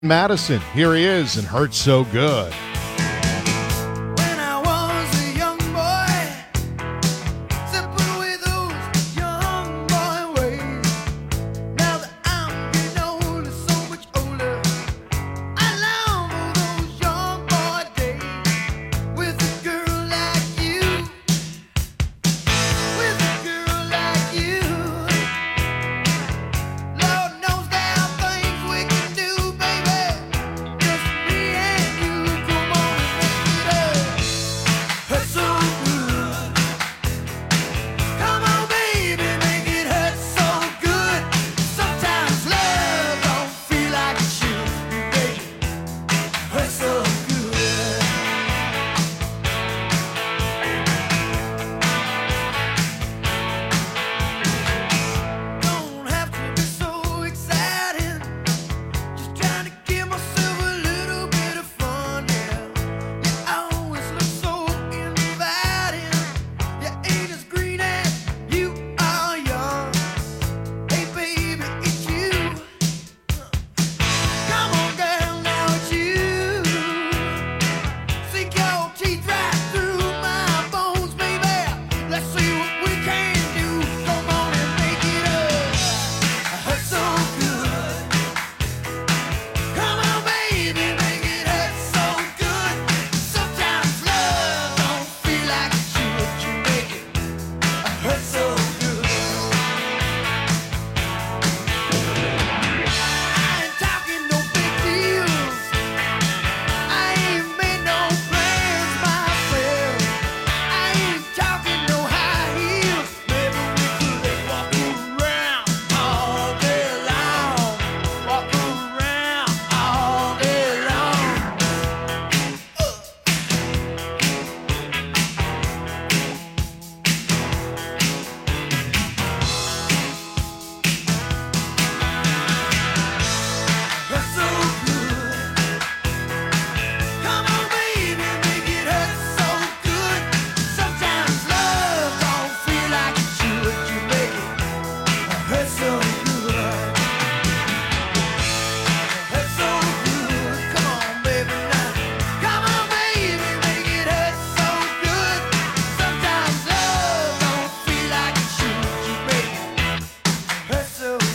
Madison, here he is and Hurts So Good. When I was a young boy, simple with those young boy ways. Now that I'm getting older, so much older, I long for those young boy days with a girl like you, with a girl like you. Lord knows there are things we can do, baby. Just me and you, come on and make it up. Hurt so good. Come on, baby, make it hurt so good. Sometimes love don't feel like it should, baby. Hurt so good. Don't have to be so exciting. Just trying to give myself a little bit of fun, yeah. You always look so inviting. You ain't as green as you are young. Hey, baby, it's you. Come on, girl, now it's you. Sink your teeth right through my bones, baby. Let's see what we can do. Come on and make it up. I hurt so good. Come on, baby, make it hurt so good. Sometimes love don't feel like it should. You make it hurt so good. I ain't talking no big deals. I ain't made no plans myself. I ain't talking no high heels. Maybe we could walk around all day long. Walk around all day long. Hurt so good. Come on, baby, make it hurt so good. Sometimes love don't feel like it should. You make it hurt so good. Hurt so good. Come on, baby, now. Come on, baby, make it hurt so good. Sometimes love don't feel like it should. You make it hurt so good.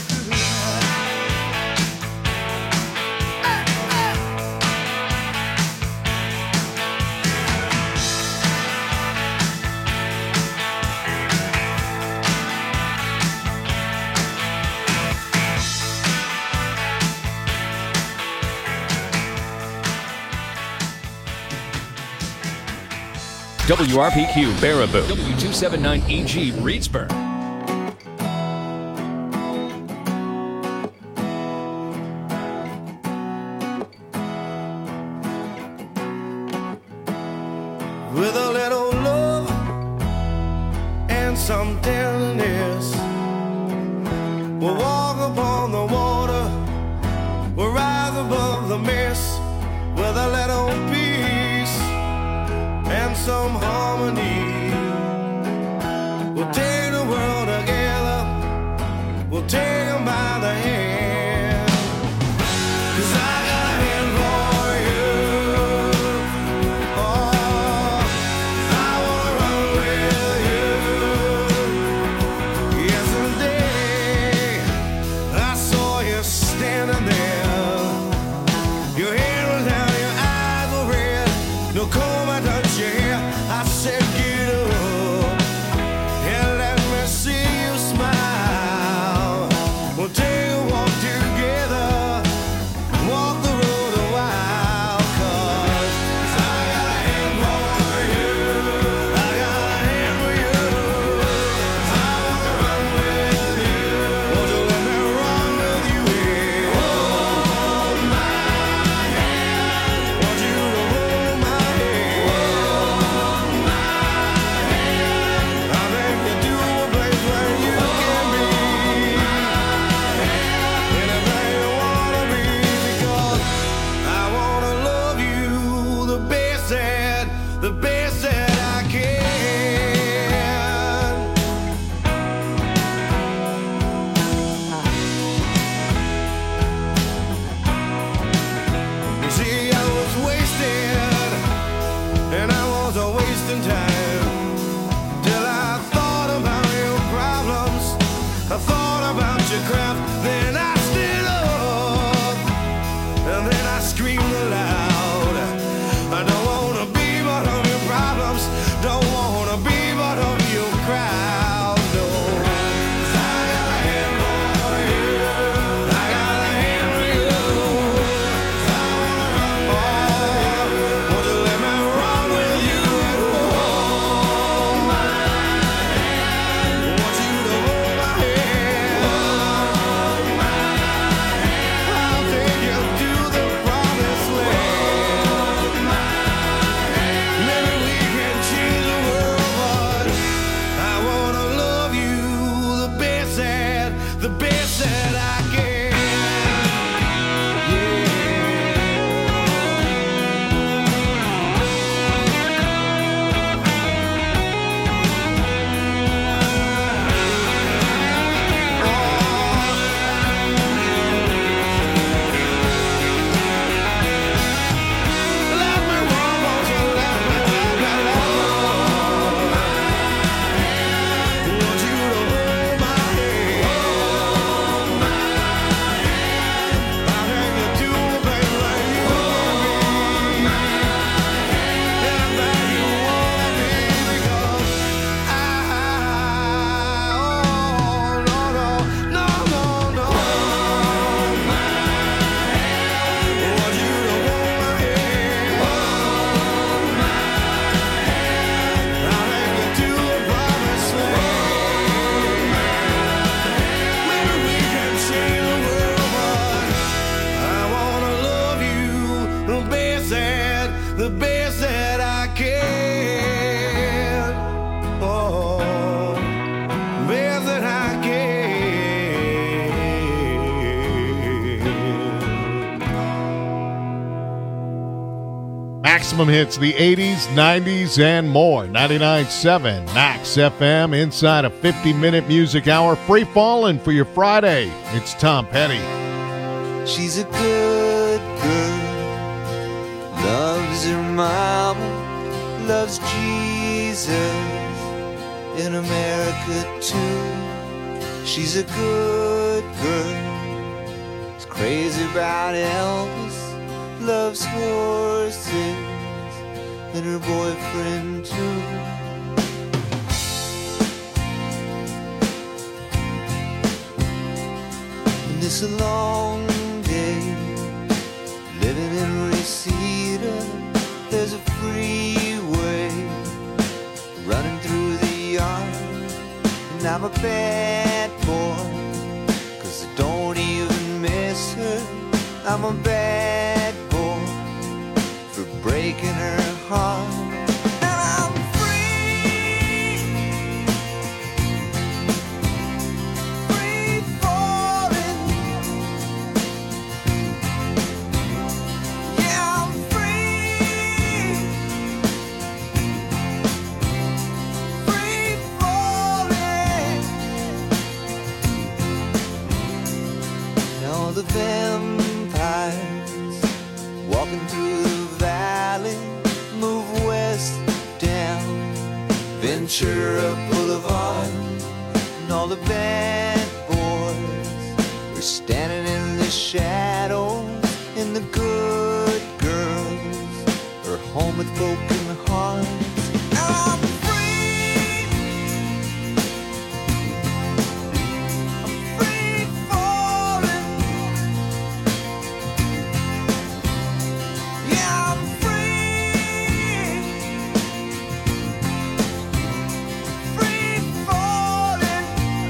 WRPQ Baraboo, W279EG Reedsburg. With a little love and some tenderness, we'll walk upon the water, we'll rise above the mist. With a little peace and some harmony, we'll take the world together, we'll take 'em by the hand. 'Cause I got a hand for you. Oh, I wanna run with you. Yesterday, I saw you standing there. Your hair was down, your eyes were red. No comb, I touched your hair. I said, get up and let me see you smile. We'll take a walk together, walk the road a while. 'Cause I got a hand for you. I got a hand for you. I want to run with you. Won't you let me run with you? Yeah. Hold my hand. Want you to hold my hand. the best that I can. Oh, best that I can. Maximum hits the 80s, 90s, and more. 99.7 Max FM inside a 50-minute music hour. Free falling for your Friday. It's Tom Petty. She's a good girl, loves her mama, loves Jesus in America too. She's a good girl, is crazy about Elvis, loves horses and her boyfriend too. And it's a long day living in Reseda. There's a freeway running through the yard, and I'm a bad boy, 'cause I don't even miss her. I'm a bad boy for breaking her heart. And I'm free, free falling. Yeah, I'm free, free falling. And all the vampires walking through the valley move west down Ventura Boulevard, and all the bad boys are standing in the shadows, and the good girls are home with broken hearts. I'm free, I'm free falling. Yeah, I'm free, free falling.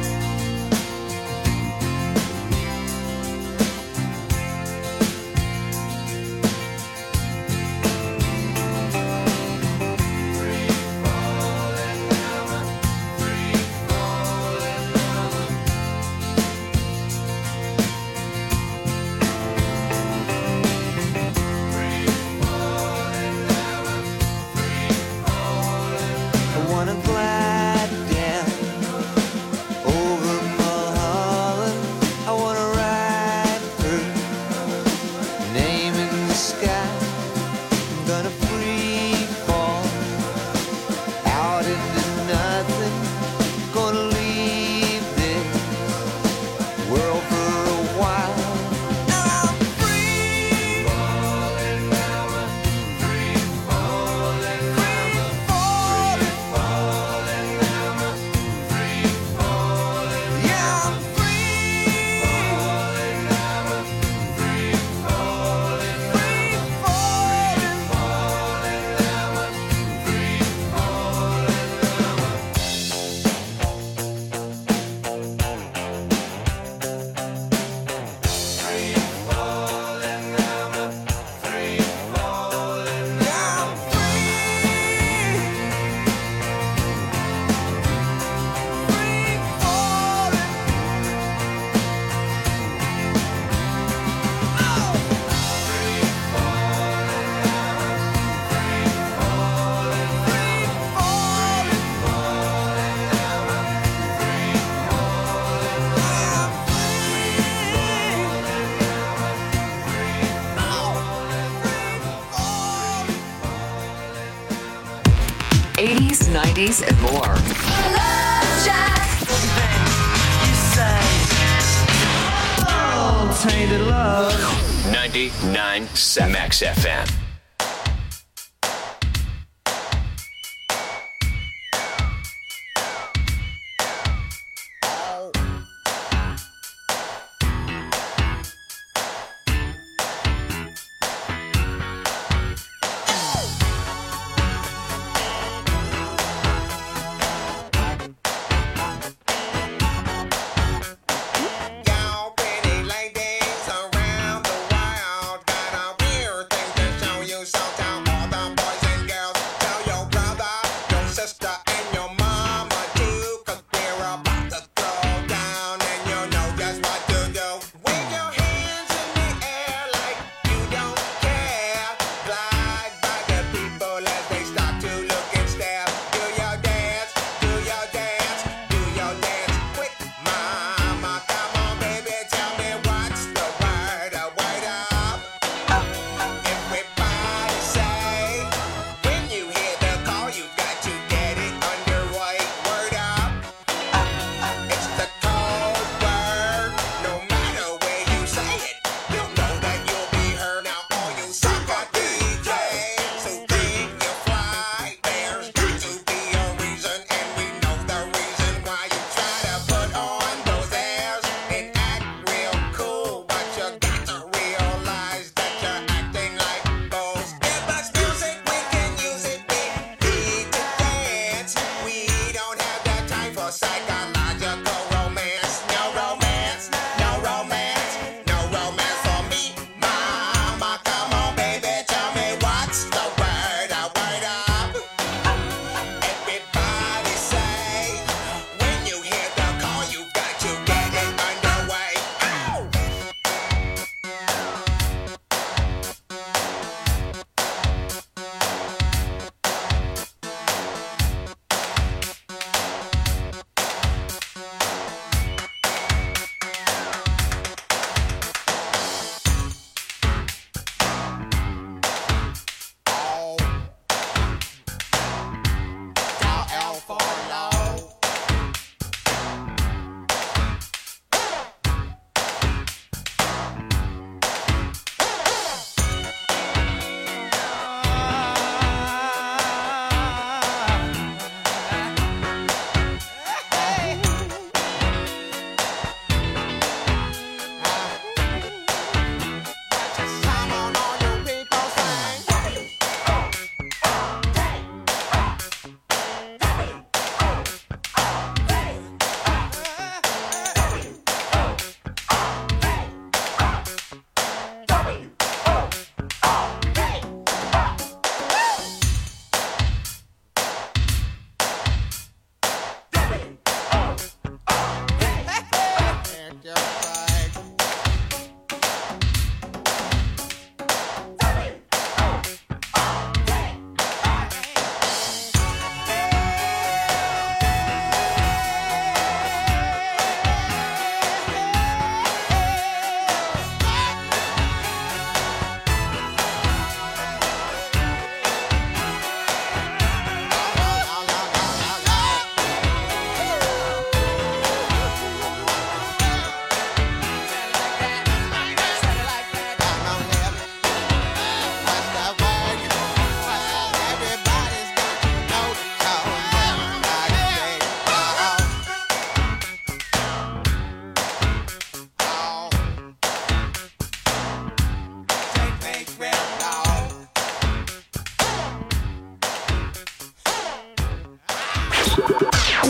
I wanna glide down over Mulholland. I wanna ride her name in the sky. I'm gonna free fall out into nothing. Gonna leave this world for a while. And I'm free, falling, free falling, free falling. Yeah, I'm free, falling, free falling, free falling. Yeah, I'm free, free falling. '80s, '90s, and more. Love Shack. Tainted love. 99.7 Max FM. Y'all pretty ladies around the world got a weird thing to show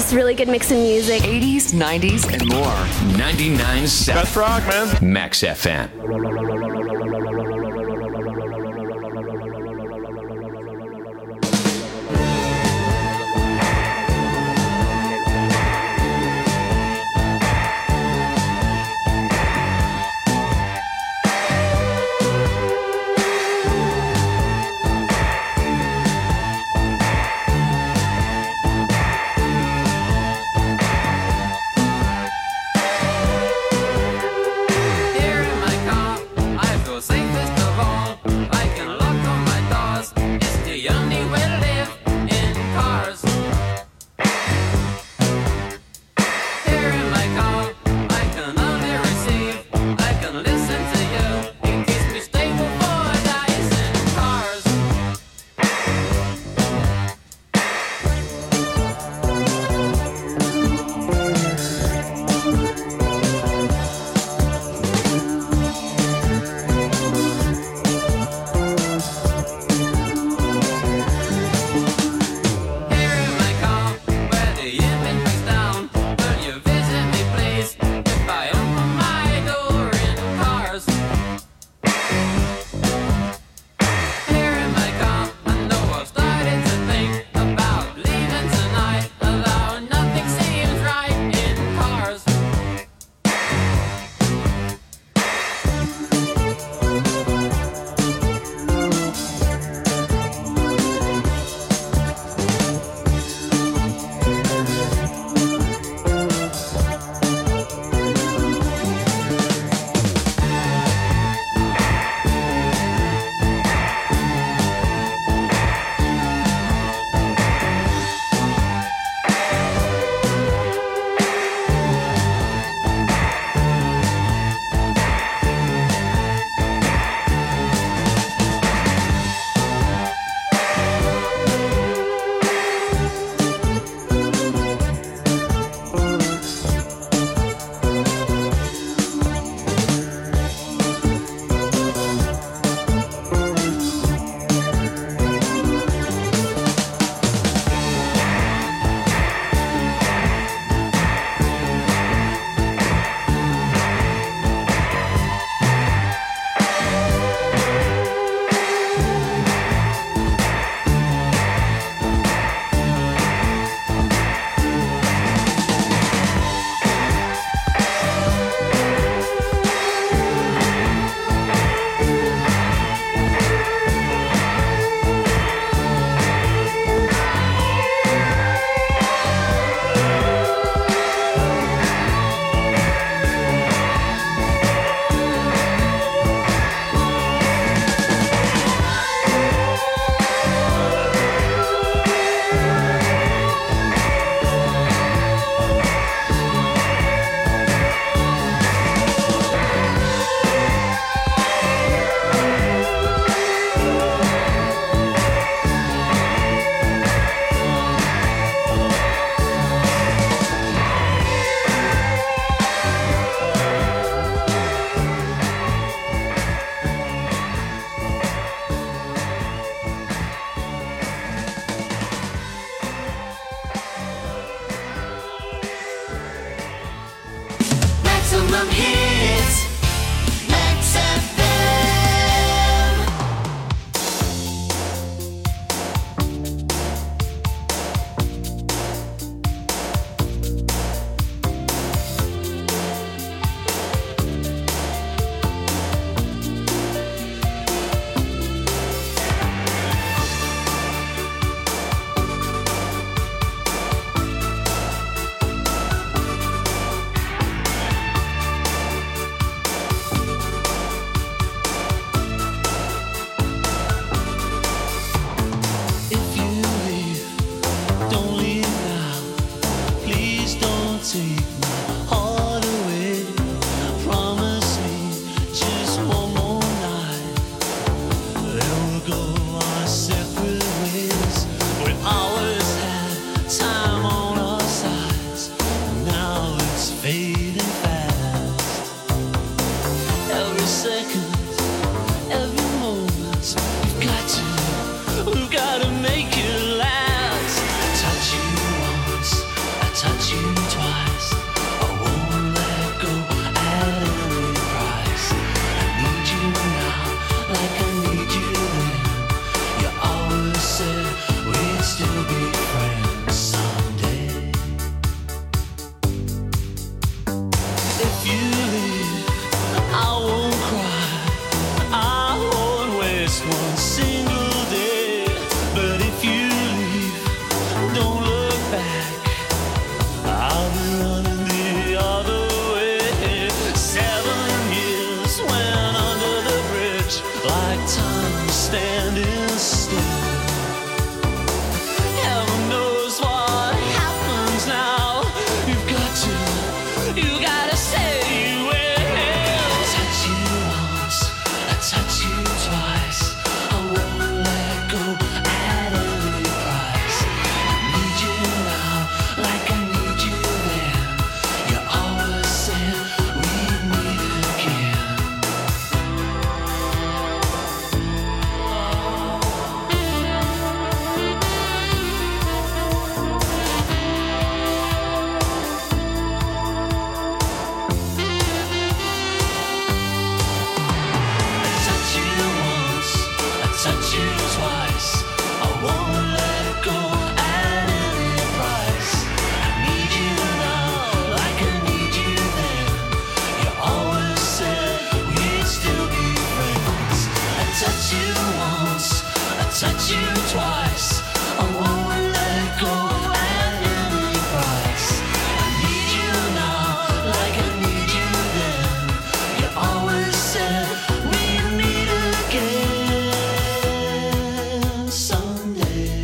just really good mix of music. 80s, 90s, and more. 99.7 Best rock, man. Max FM. Here in my car, I feel safest of all. I can lock all my doors. It's the only way to live in cars. Here in my car, I can only receive. I can listen to you. It keeps me stable for days in cars. Here in my car, where the image breaks down. Will you visit me, please? If I open my door in cars. Here in my car, I know I've started to think about leaving tonight, although nothing seems right in cars. Maximum hits. Max FM. one single day. But if you leave, don't look back. I'll be running the other way. 7 years went under the bridge like time standing still. Heaven knows what happens now. You gotta say you will. Touch you once, I touch you twice. I won't let go at any price. I need you now, like I need you then. You always said we'd meet again. I touch you once, I touch you twice. I won't let go at any price. I need you now, like I need you then. You always said we'd still be friends. I touch you once, I touch you twice. I won't let go at any price. I need you now, like I need you then. You always said we'd meet again someday.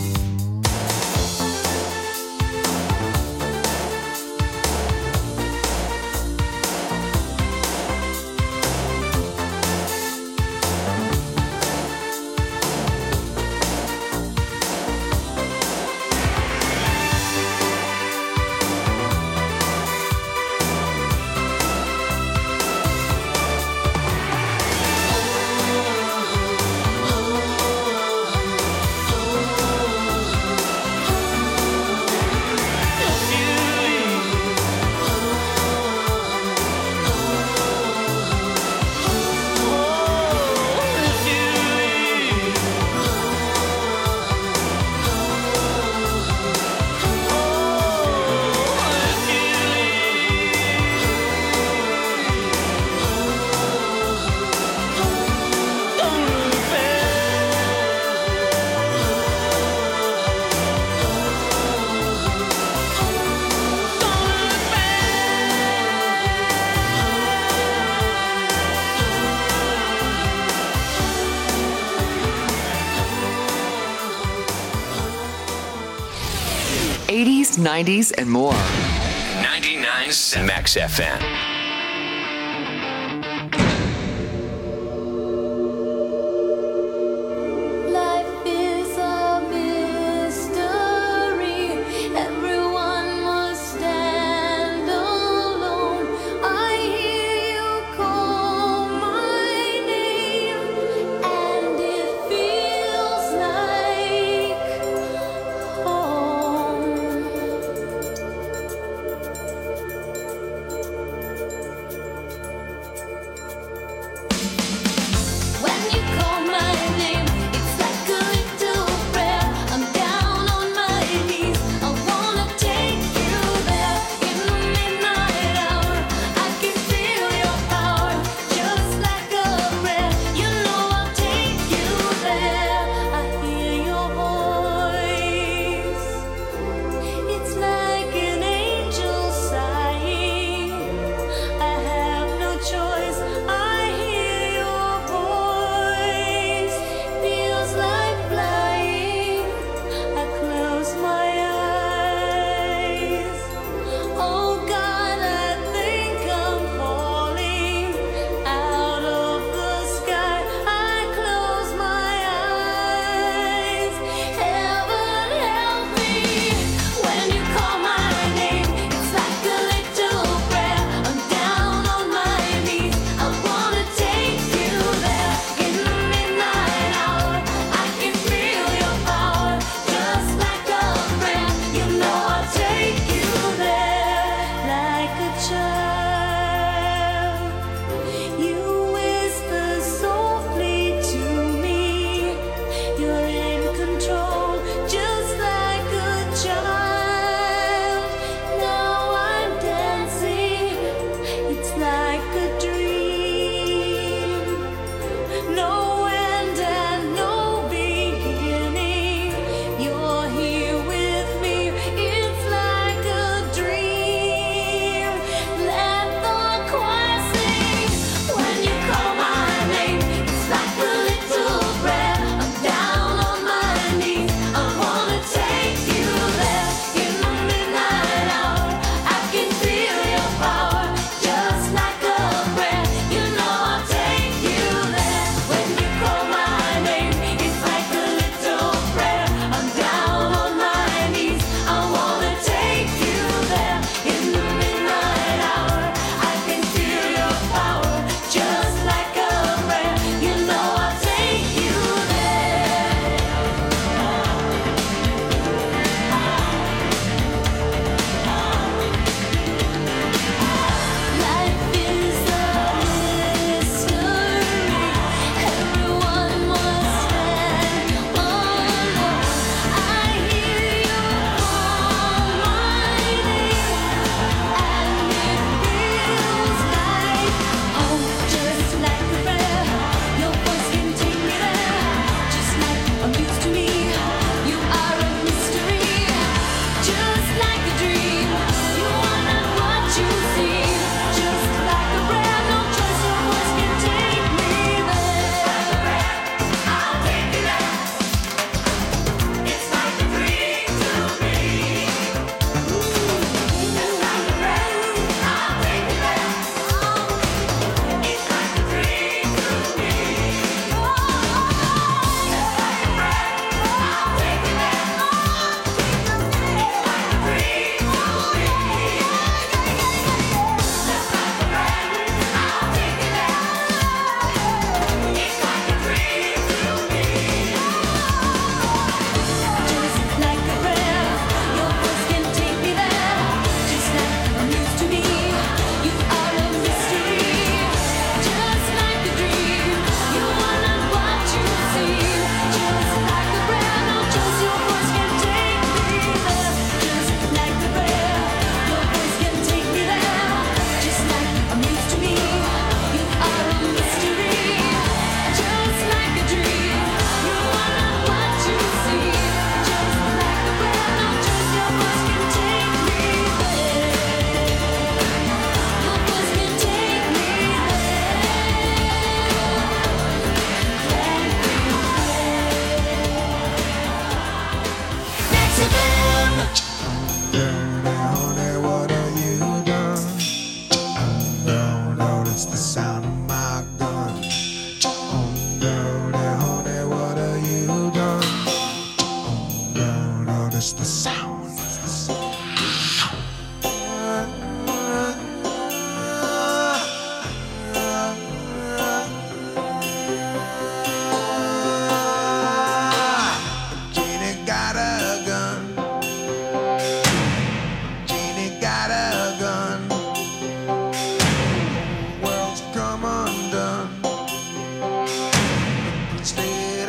'80s, '90s, and more. 99.7 Max FM. Life is a mystery. Everyone must stand alone. I hear you call my name, and it feels like home.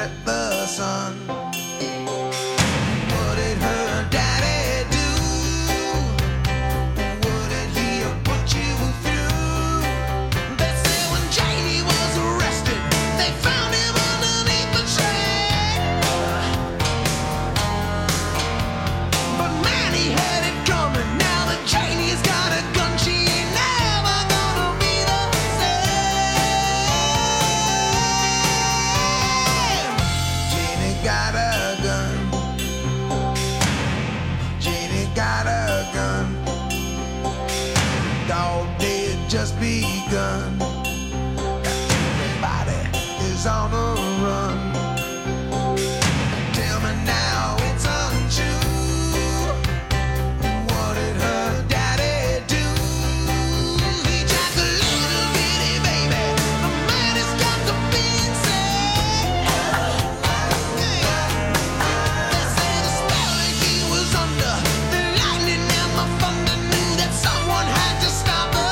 at the sun. What did her daddy do? What did he put you through? They say when Janie was arrested, they found him underneath the tree. But man, he had it coming. Now that Janie's got a gun, she ain't never gonna be the same. Janie got a gun. Janie got a gun. Dog day had just begun. Everybody is on the run. Tell me now it's untrue. What did her daddy do? He jacked a little bitty baby. The man has got to be insane. They say the spell that he was under, the lightning and the thunder knew that someone had to stop the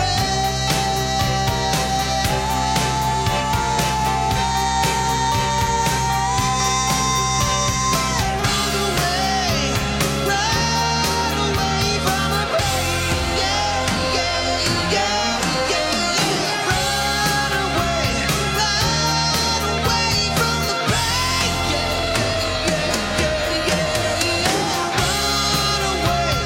Run away from the pain. Yeah, yeah, yeah, yeah. Run away from the pain. Yeah, yeah, yeah, yeah. Run away,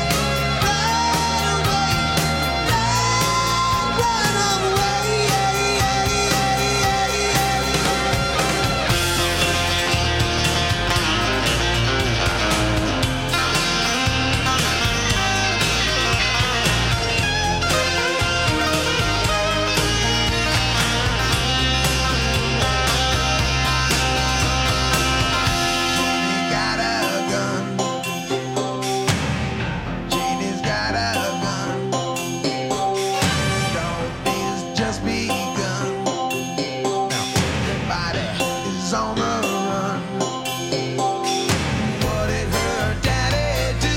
Janie's got a gun. Janie's got a gun. Dog days just begun. Now everybody is on the run. What did her daddy do?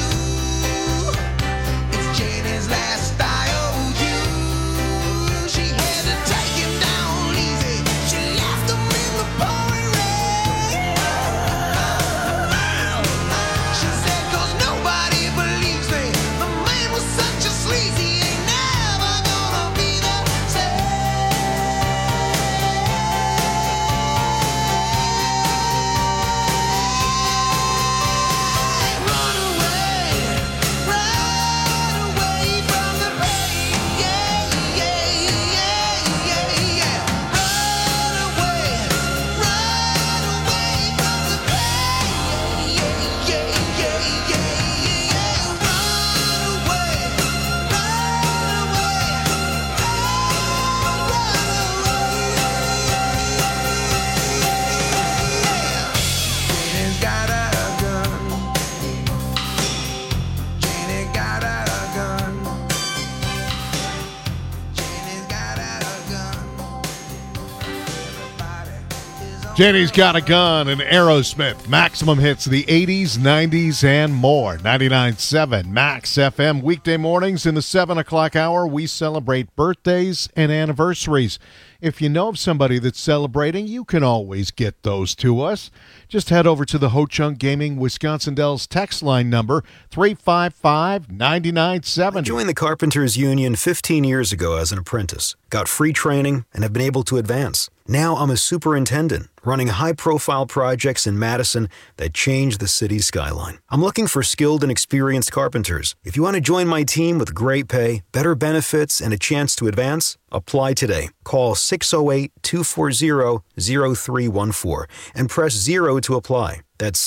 It's Janie's last IOU. She had to take him down easy. She left him in the pouring rain. She said, 'cause nobody believes me. The man was such a sleazy, ain't never gonna be the same. Run away from the pain. Yeah, yeah, yeah, yeah, yeah. Run away from the pain. Yeah, yeah, yeah, yeah, yeah. Run away. Janie's got a gun. Janie got a gun. Janie's got a gun. Everybody is on Janie's Got a Gun and Aerosmith. Maximum hits of the 80s, 90s, and more. 99.7 Max FM. Weekday mornings in the 7 o'clock hour, we celebrate birthdays and anniversaries. If you know of somebody that's celebrating, you can always get those to us. Just head over to the Ho Chunk Gaming Wisconsin Dells text line number 355-9970. I joined the Carpenters Union 15 years ago as an apprentice, got free training, and have been able to advance. Now I'm a superintendent, running high-profile projects in Madison that change the city's skyline. I'm looking for skilled and experienced carpenters. If you want to join my team with great pay, better benefits, and a chance to advance, apply today. Call 608-240-0314 and press 0 to apply. That's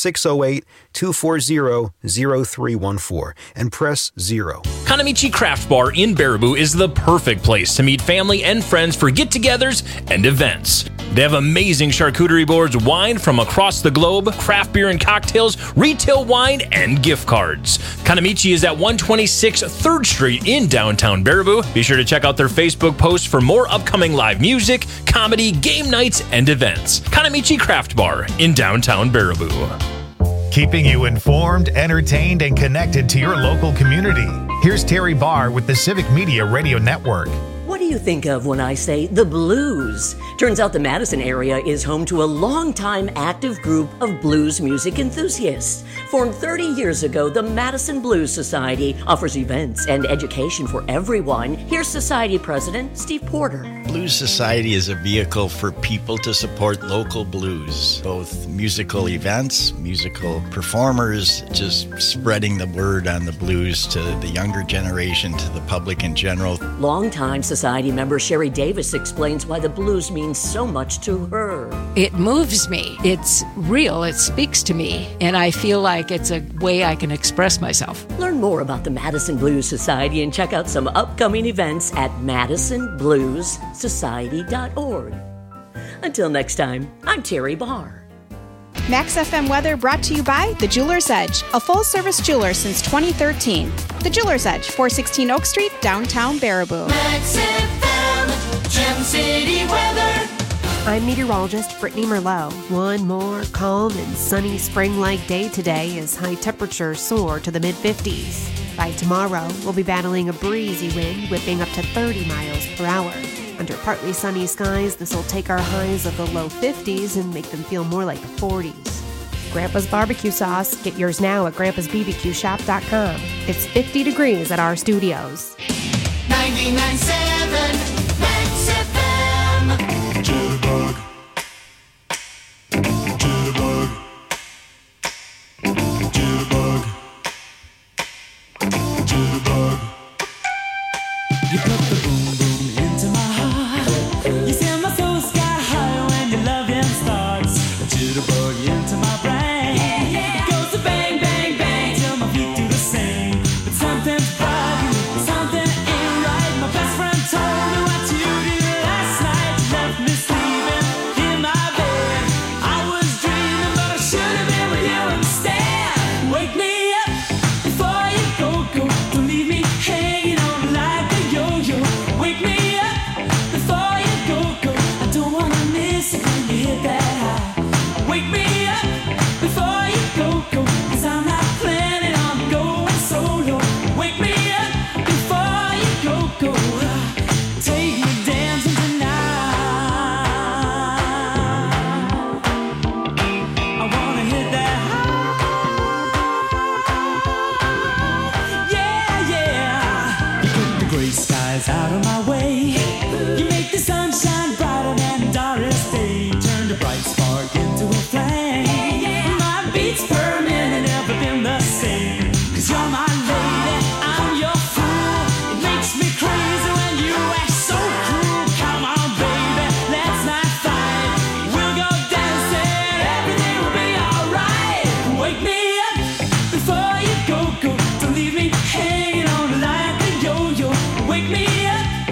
608-240-0314 and press 0. Kanamichi Craft Bar in Baraboo is the perfect place to meet family and friends for get-togethers and events. They have amazing charcuterie boards, wine from across the globe, craft beer and cocktails, retail wine, and gift cards. Kanamichi is at 126 3rd Street in downtown Baraboo. Be sure to check out their Facebook posts for more upcoming live music, comedy, game nights, and events. Kanamichi Craft Bar in downtown Baraboo. Keeping you informed, entertained, and connected to your local community. Here's Terry Barr with the Civic Media Radio Network. What do you think of when I say the blues? Turns out the Madison area is home to a long-time active group of blues music enthusiasts. Formed 30 years ago, the Madison Blues Society offers events and education for everyone. Here's Society President Steve Porter. Blues Society is a vehicle for people to support local blues, both musical events, musical performers, just spreading the word on the blues to the younger generation, to the public in general. Longtime Society member Sherry Davis explains why the blues means so much to her. It moves me. It's real. It speaks to me. And I feel like it's a way I can express myself. Learn more about the Madison Blues Society and check out some upcoming events at madisonbluessociety.org. Until next time, I'm Terry Barr. Max FM weather brought to you by The Jeweler's Edge, a full-service jeweler since 2013. The Jeweler's Edge, 416 Oak Street, downtown Baraboo. Max FM, Gem City weather. I'm meteorologist Brittany Merlot. One more calm and sunny spring-like day today as high temperatures soar to the mid-50s. By tomorrow, we'll be battling a breezy wind whipping up to 30 miles per hour. Under partly sunny skies, this will take our highs of the low 50s and make them feel more like the 40s. Grandpa's barbecue sauce. Get yours now at grandpa'sbbqshop.com. It's 50 degrees at our studios. 99.7 Max FM. Jitterbug. Jitterbug. Jitterbug. Jitterbug. You put the boom boom into my heart. You send my soul sky high when your loving starts. A jitterbug into my brain. It goes to bang, bang, bang till my feet do the same. But something's bugging, something ain't right. My best friend told me what you did last night. You left me sleeping in my bed. I was dreaming, but I should have been with you instead. Wake me up before you go. Don't leave me hanging on like a yo-yo. Wake me up before you go. I don't wanna miss it when you hit that high. Wake me up before you go. 'Cause I'm not planning on going solo. Wake me up before you go. Take me dancing tonight. I wanna hit that high. Yeah, yeah. You put the gray skies out of my way. You make the sunshine brighter than Doris Day. Turn the bright spark into a flame. My beats per minute never been the same. 'Cause you're my lady, I'm your fool. It makes me crazy when you act so cruel. Come on, baby, let's not fight. We'll go dancing, everything will be alright. Wake me up before you go. Don't leave me hanging on like a yo-yo. Wake me up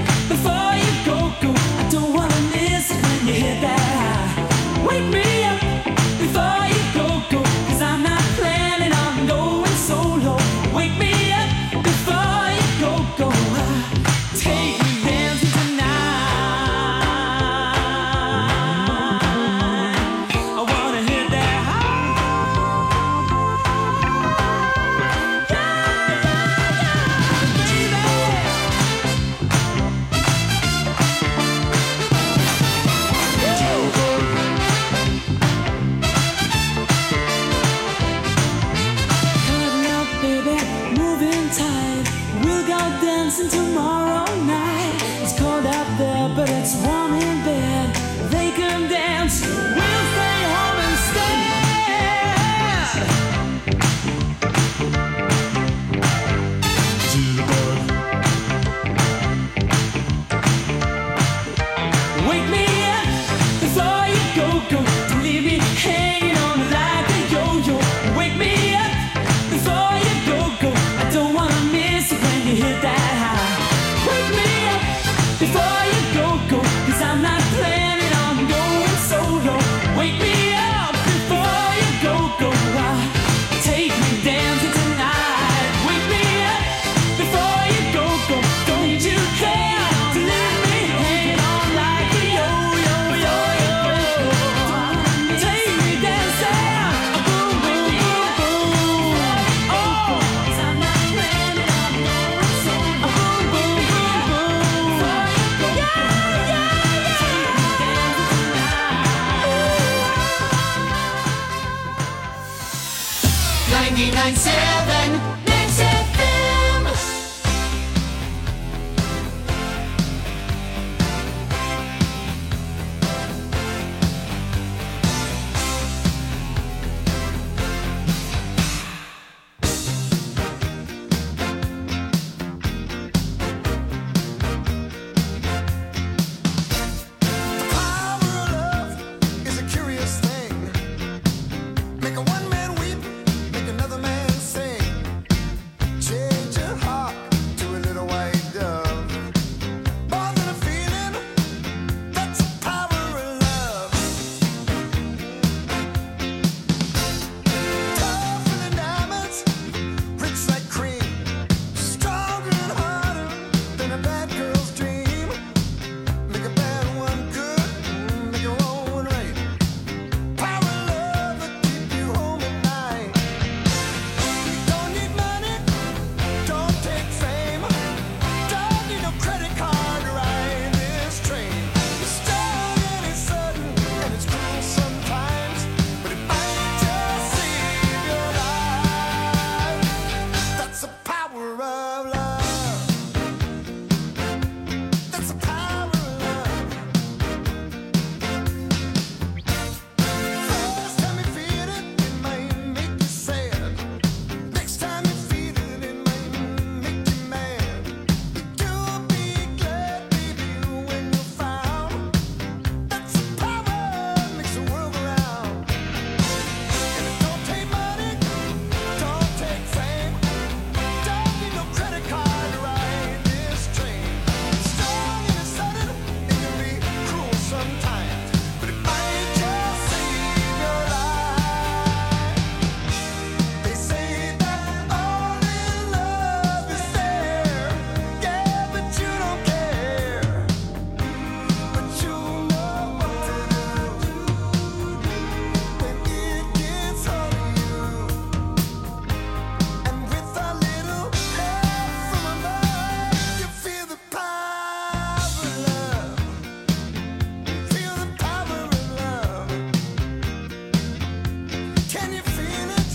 99.7 Max FM. Is a curious thing. Make a one man weep, make another man sing. Change your heart to a little white dove. More than a feeling, that's the power of love. Tougher than diamonds, rich like cream. Stronger and harder than a bad girl's dream. Make a bad one good, make a wrong one right. Power of love will keep you home at night. You don't need money, don't take fame, don't need no credit card to ride this train. It's strong and it's sudden and it's cruel sometimes, but it might just save your life. That's the power of love. That's the power of love. First time you feel it, it might make you sad. Next time you feel it, it might make you mad. You'll be glad, baby, when you're found. That's the power makes the world go round. And it don't take money, don't take fame, don't need no credit card to ride this train. It's strong and it's sudden, it can be cruel sometimes, but it might just save your life. They say that all in love is there, yeah, but you don't care. But you know what to do when it gets hold of you. And with a little help from above, you feel the power of love. Feel the power of love. Can you feel it?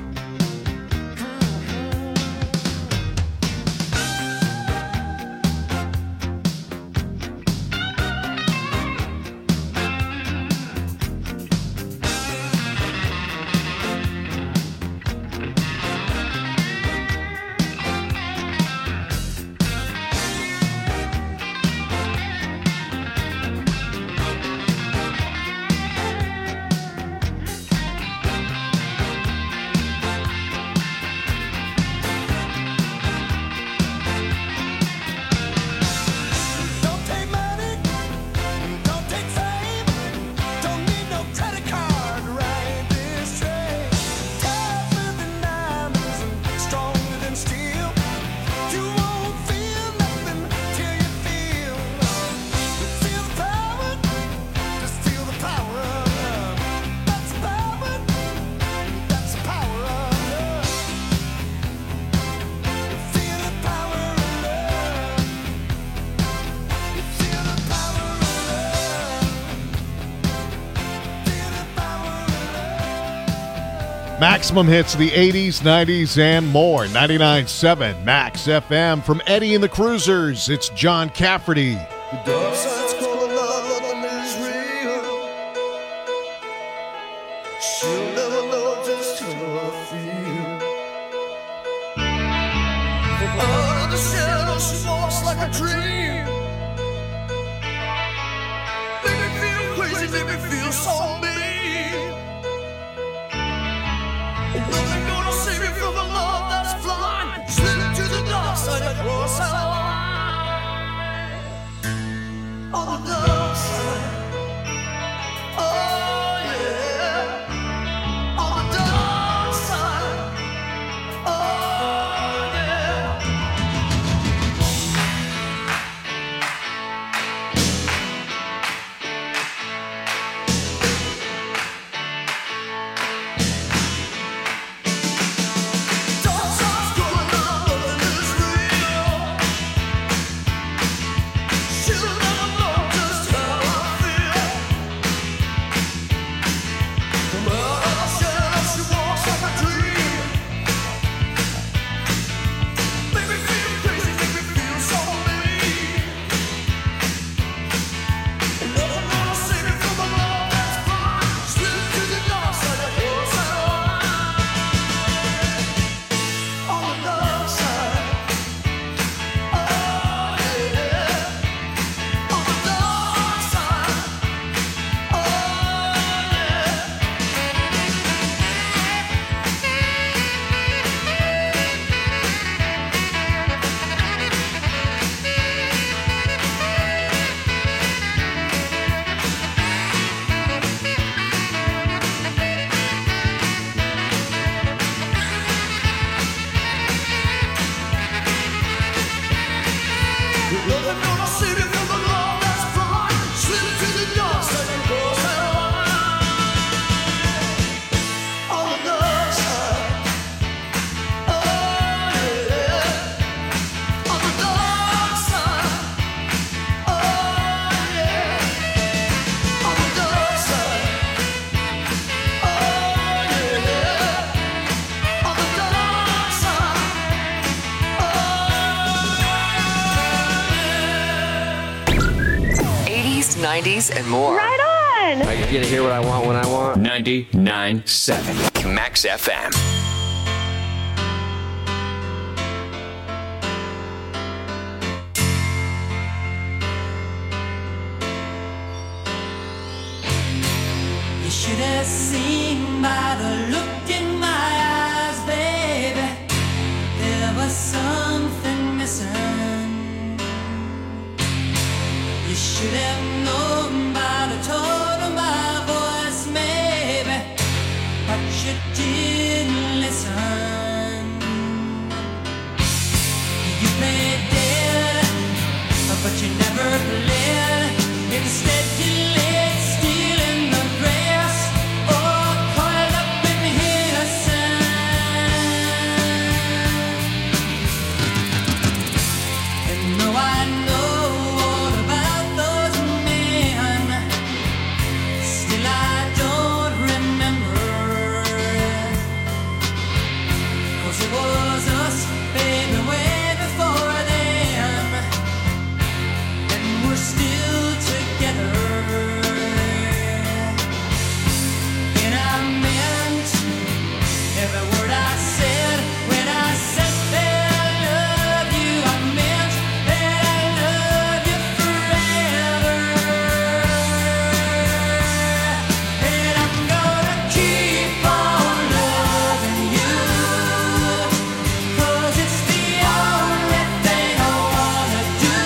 Don't take money, don't take fame, don't need no credit card to ride this train. Tougher than diamonds and stronger than steel. You won't feel nothing till you feel love. Feel the power, just feel the power of love. That's the power, that's the power of love. Feel the power of love. Feel the power of love. Feel the power of love. Maximum hits of the 80s, 90s, and more. 99.7 Max FM. From Eddie and the Cruisers, it's John Cafferty. The dark side's calling love is real. She'll never know just how I feel. From out of the shadows, she walks like a dream. Make me feel crazy, make me feel so mean. Nothing gonna save me from the love that's blind. Slip to the dark side and cross that line. On the dark side. Oh yeah. On the dark side. Oh yeah. 90s, and more. Right on! I get to hear what I want when I want. 99.7 Max FM. You should have seen by the look in my eyes, baby. There was something missing. You should have known by the tone of my voice, maybe, but you didn't listen. You played dead, but you never played. Instead you laid still in the grass, or coiled up in innocence. And though I know all about those men, still I don't remember. 'Cause it was us, baby, way before them, and we're still together. And I meant every word I said when I said that I love you. I meant that I love you forever. And I'm gonna keep on loving you, 'cause it's the only thing I wanna do.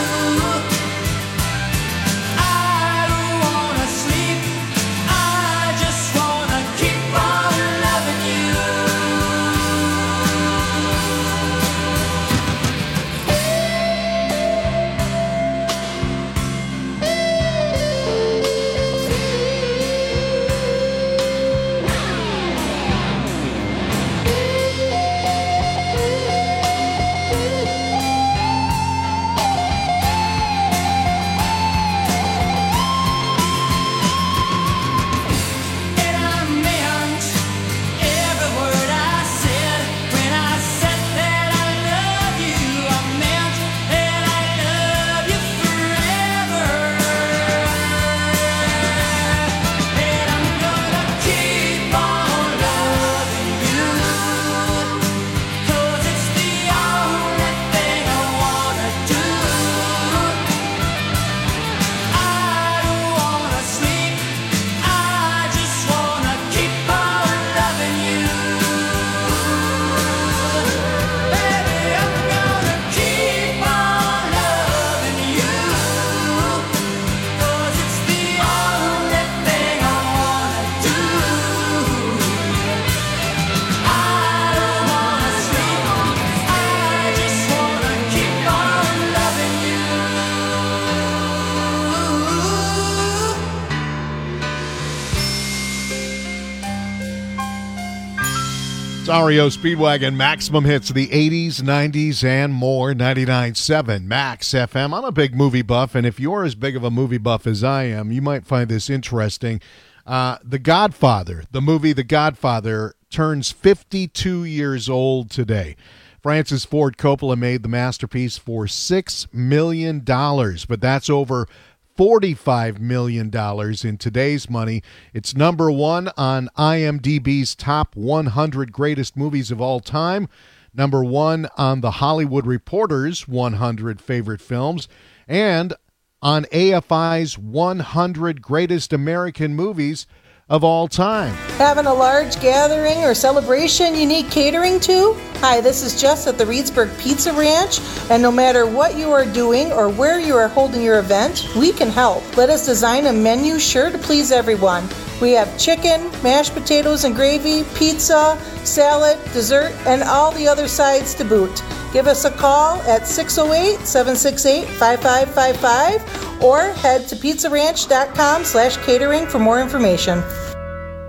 I don't wanna sleep, I just wanna keep on loving you. And I meant every word I said when I said that I love you. I meant that I love you forever. And I'm gonna keep on loving you, 'cause it's the only thing I wanna do. I don't wanna sleep, I just wanna keep on loving you. Baby, I'm gonna keep on loving you, 'cause it's the only thing I wanna do. I don't wanna sleep, I just wanna keep on loving you. It's REO Speedwagon Maximum Hits of the 80s, 90s, and more. 99.7 Max FM. I'm a big movie buff, and if you're as big of a movie buff as I am, you might find this interesting. The Godfather, the movie The Godfather, turns 52 years old today. Francis Ford Coppola made the masterpiece for $6 million, but that's over $45 million in today's money. It's number one on IMDb's top 100 greatest movies of all time, number one on the Hollywood Reporter's 100 favorite films, and on AFI's 100 greatest American movies of all time. Having a large gathering or celebration you need catering to? Hi, this is Jess at the Reedsburg Pizza Ranch, and no matter what you are doing or where you are holding your event, we can help. Let us design a menu sure to please everyone. We have chicken, mashed potatoes and gravy, pizza, salad, dessert, and all the other sides to boot. Give us a call at 608-768-5555 or head to pizzaranch.com/catering for more information.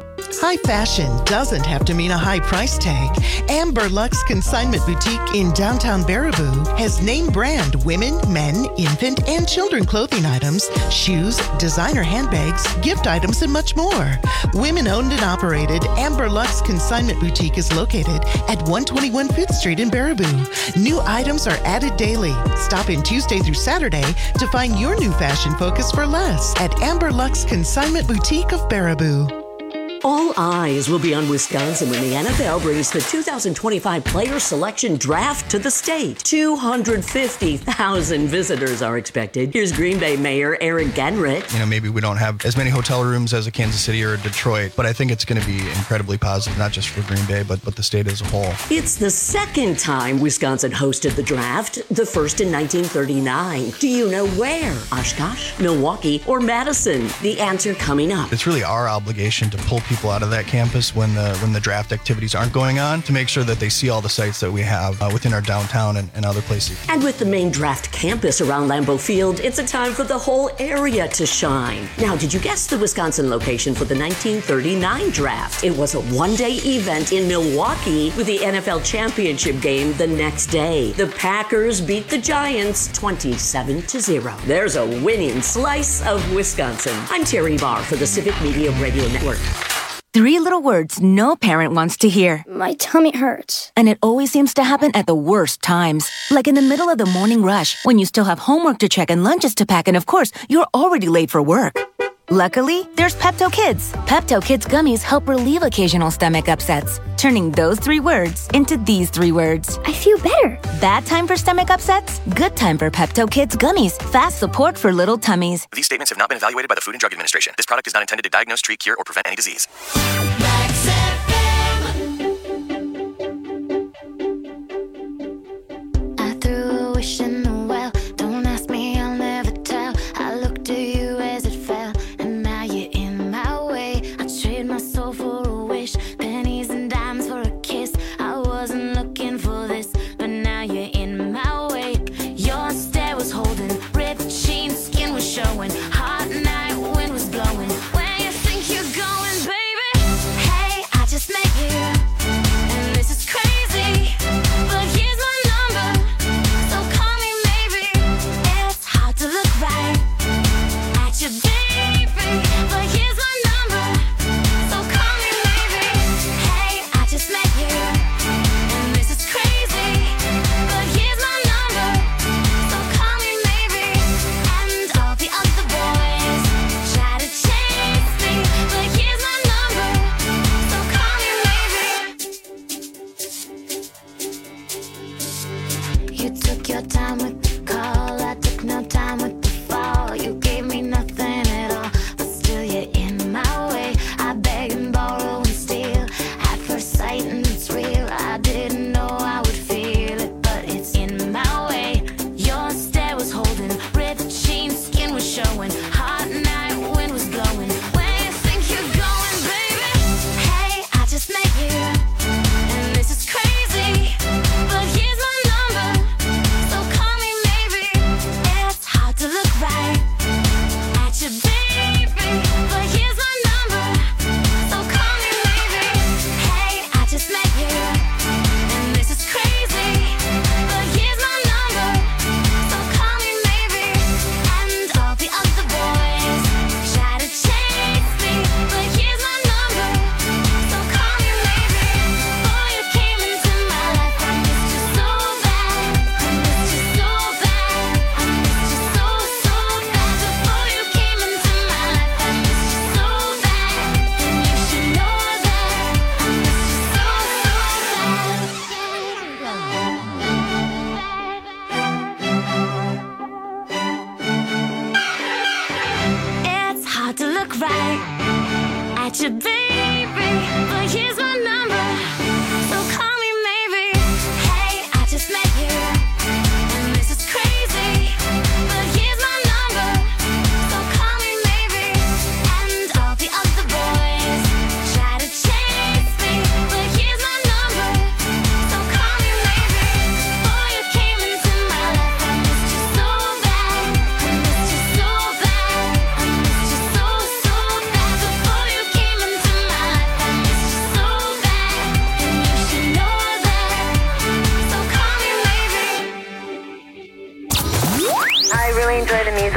High fashion doesn't have to mean a high price tag. Amber Lux Consignment Boutique in downtown Baraboo has name brand women, men, infant, and children clothing items, shoes, designer handbags, gift items, and much more. Women owned and operated, Amber Lux Consignment Boutique is located at 121 5th Street in Baraboo. New items are added daily. Stop in Tuesday through Saturday to find your new fashion focus for less at Amber Lux Consignment Boutique of Baraboo. All eyes will be on Wisconsin when the NFL brings the 2025 player selection draft to the state. 250,000 visitors are expected. Here's Green Bay Mayor Eric Genrich. Maybe we don't have as many hotel rooms as a Kansas City or a Detroit, but I think it's going to be incredibly positive, not just for Green Bay, but the state as a whole. It's the second time Wisconsin hosted the draft, the first in 1939. Do you know where? Oshkosh, Milwaukee, or Madison? The answer coming up. It's really our obligation to pull people out of that campus when the draft activities aren't going on to make sure that they see all the sites that we have within our downtown and other places. And with the main draft campus around Lambeau Field, it's a time for the whole area to shine. Now, did you guess the Wisconsin location for the 1939 draft? It was a one-day event in Milwaukee with the NFL championship game the next day. The Packers beat the Giants 27-0. There's a winning slice of Wisconsin. I'm Terry Barr for the Civic Media Radio Network. 3 little words no parent wants to hear. My tummy hurts. And it always seems to happen at the worst times. Like in the middle of the morning rush, when you still have homework to check and lunches to pack, and of course, you're already late for work. Luckily, there's Pepto Kids. Pepto Kids gummies help relieve occasional stomach upsets, turning those 3 words into these 3 words. I feel better. Bad time for stomach upsets? Good time for Pepto Kids gummies. Fast support for little tummies. These statements have not been evaluated by the Food and Drug Administration. This product is not intended to diagnose, treat, cure, or prevent any disease. I threw a wish in the well. Don't ask me, I'll never tell. I looked at you as it fell, and now you're in my way. I trade my soul for a wish, pennies and dimes for a kiss. I wasn't looking for this, but now you're in my way. Your stare was holding, ripped jeans, skin was showing. Hot night, wind was blowing. Where you think you're going, baby?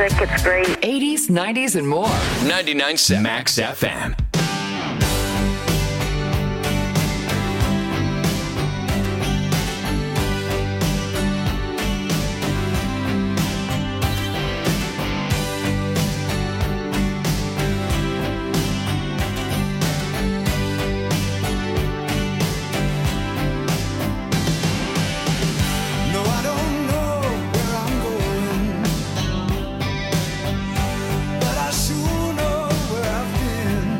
music. It's great. 80s, 90s, and more. 99.7 Max FM. No, I don't know where I'm going, but I sure know where I've been.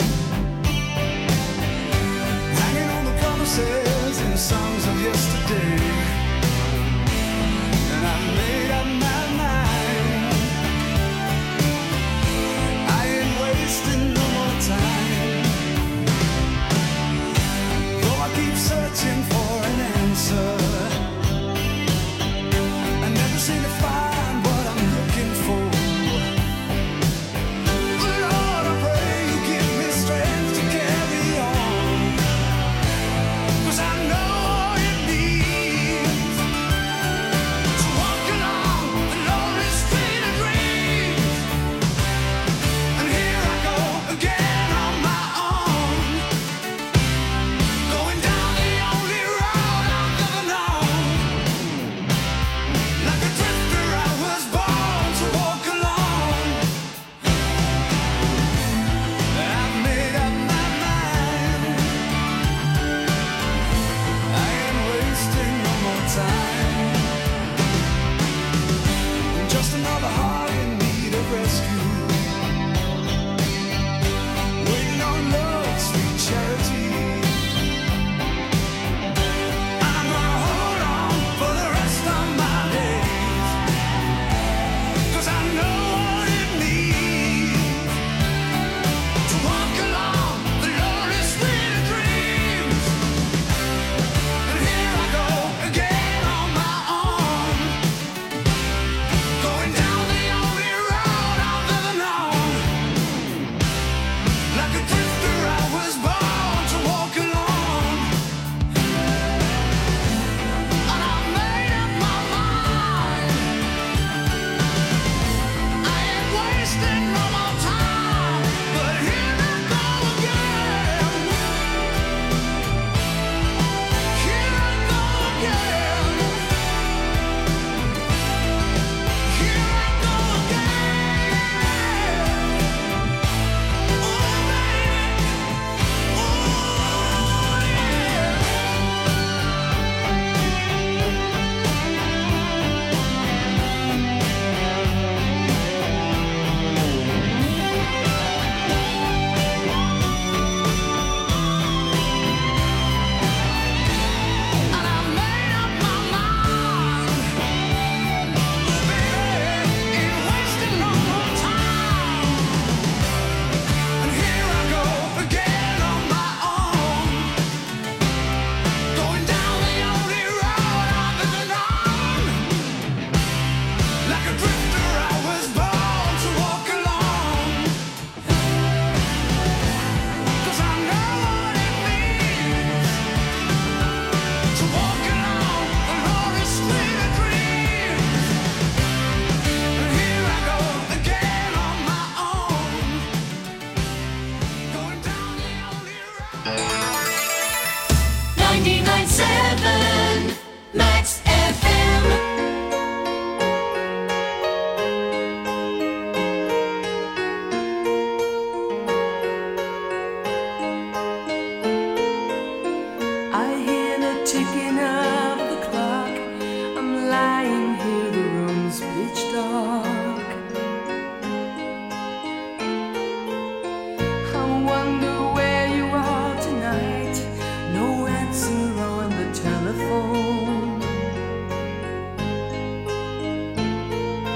Hanging on the promises and songs of yesterday, and I made up my mind. I ain't wasting no more time. Though I keep searching for an answer, I never seem to find what I'm looking for. Lord, I pray you give me strength to carry on, 'cause I know all it means to walk along the lonely street of dreams. And here I go again on my own, going down the only road I've ever known. Like a drifter, I was born to walk alone. I've made up my mind. I ain't wasting no more time. I'm just another heart in need of rescue, waiting on love's sweet charity. I'm gonna hold on for the rest of my days, 'cause I know what it means to walk along the lonely street of dreams. And here I go again on my own, going down the only road I've ever known. Like a drifter, I was born to walk alone. And I made up my mind. I ain't wasting no more time, but here I go again. Here I go again. Here I go Max FM. I hear the ticket